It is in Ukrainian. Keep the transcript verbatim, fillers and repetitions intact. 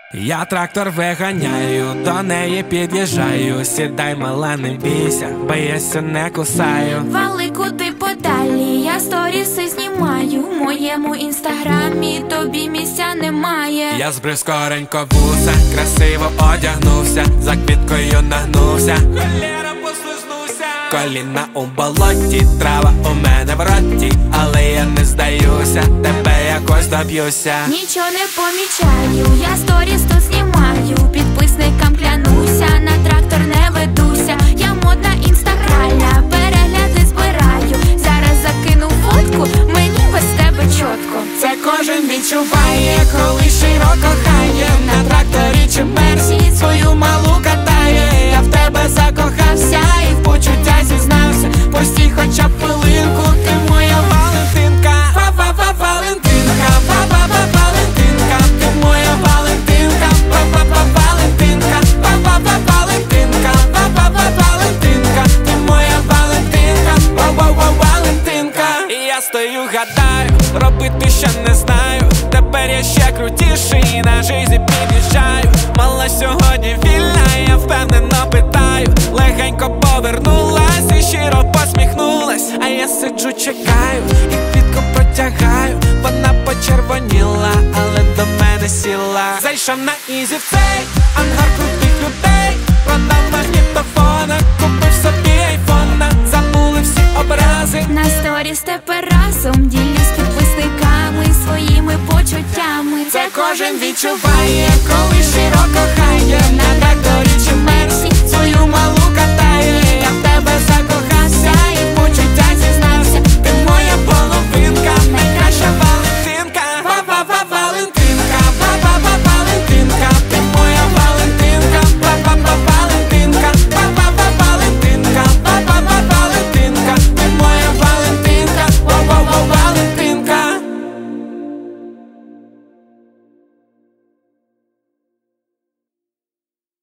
Я трактор виганяю, до неї під'їжджаю. Сідай, мала, не бійся, бо я ся не кусаю. Вали куди подалі, я сторіси знімаю. В моєму інстаграмі тобі місця немає. Я збрив скоренько вуса, красиво одягнувся, за квіткою нагнувся. Холєра, послизнувся. Коліна у болоті, трава у мене в роті, але я не здаюся, тебе якось доб'юся. Нічого не помічаю, я сторіс тут знімаю. Підписникам клянуся, на трактор не ведуся. Я модна інстагральна, перегляди збираю. Зараз закину фотку, мені без тебе чітко. Це кожен відчуває, коли щиро кохає. На тракторі чи мерсі свою малу катає. Я в тебе закохався і в почуття зізнався. Постій хоча б хвилинку, ти моя Валентинка. Ва-ва-ва-Валентинка, ва-ва-ва-Валентинка, ти моя Валентинка. Ва-ва-ва-Валентинка, ва-ва-ва-Валентинка, ва-ва-ва-Валентинка, ти моя Валентинка. Ва-ва-ва-Валентинка. І я стою, гадаю, робити ще не знаю. Тепер я ще крутіший, на жизі під'їжджаю. Мала сьогодні вільна, я впевнено питаю. Легенько повернулась і щиро посміхнулась. А я сиджу, чекаю і квітку протягаю. Вона почервоніла, але до мене сіла. Зайшов на ізі в цей ангар крутих людей. Продав магнітофона, купив собі айфона. Забули всі образи. На сторіс тепер разом ділюсь з підписниками своїми почуттями. Це кожен відчуває,